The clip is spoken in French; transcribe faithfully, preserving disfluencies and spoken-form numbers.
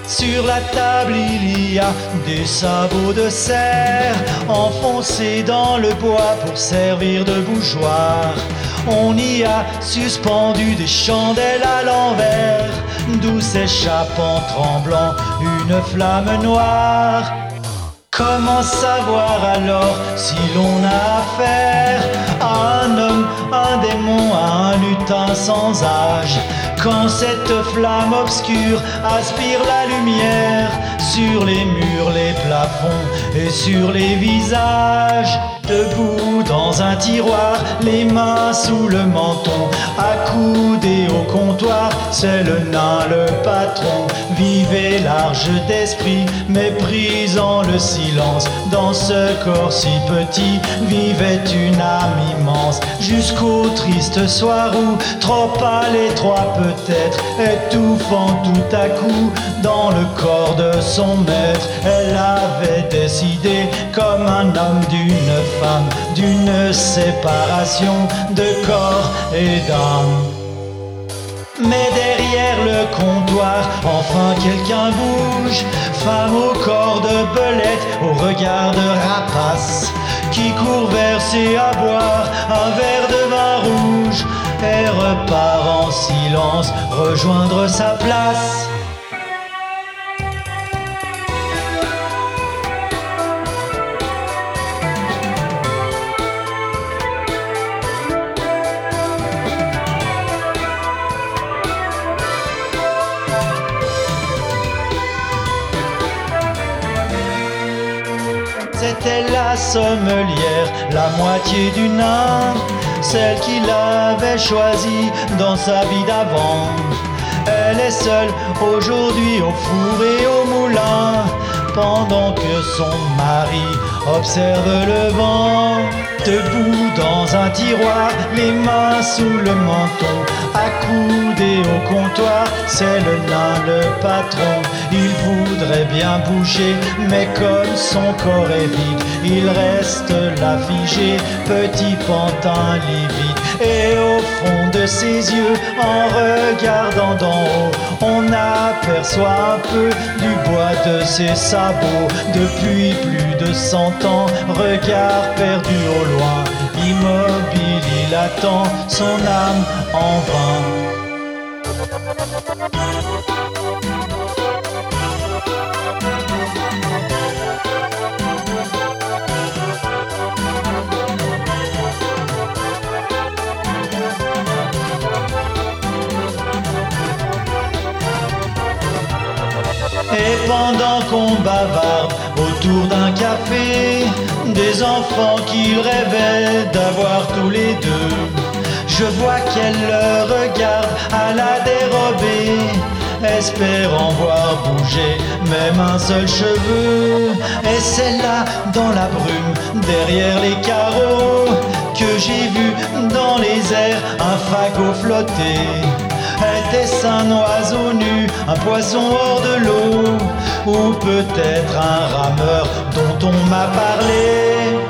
Sur la table il y a des sabots de serre enfoncés dans le bois pour servir de bougeoir. On y a suspendu des chandelles à l'envers, d'où s'échappe en tremblant une flamme noire. Comment savoir alors si l'on a affaire à un homme, un démon, à un lutin sans âge, quand cette flamme obscure aspire la lumière sur les murs, les plafonds et sur les visages? Debout dans un tiroir, les mains sous le menton, accoudé au comptoir, c'est le nain, le patron. Vivez large d'esprit, méprisant le silence. Dans ce corps si petit, vivait une âme immense. Jusqu'au triste soir où, trop à l'étroit peut-être, étouffant tout à coup dans le corps de son maître, elle avait décidé, comme un homme d'une femme, d'une séparation de corps et d'âme. Mais derrière le comptoir, enfin quelqu'un bouge, femme au corps de belette, au regard de rapace, qui court verser à boire un verre de vin rouge et repart en silence rejoindre sa place. C'était la sommelière, la moitié du nain, celle qu'il avait choisie dans sa vie d'avant. Elle est seule aujourd'hui au four et au moulin, pendant que son mari observe le vent. Debout dans un tiroir, les mains sous le menton, accoudé au comptoir, c'est le nain, le patron. Il voudrait bien bouger, mais comme son corps est vide, il reste là figé, petit pantin livide. Et au fond de ses yeux, en regardant d'en haut, on aperçoit un peu du bois de ses sabots. Depuis plus de cent ans, regard perdu au loin, immobile il attend son âme en vain. Et pendant qu'on bavarde autour d'un café, des enfants qu'ils rêvaient d'avoir tous les deux, je vois qu'elle le regarde à la dérobée, espérant voir bouger même un seul cheveu. Et c'est là, dans la brume, derrière les carreaux, que j'ai vu dans les airs un fagot flotter. Était-ce un oiseau nu, un poisson hors de l'eau, ou peut-être un rameur dont on m'a parlé?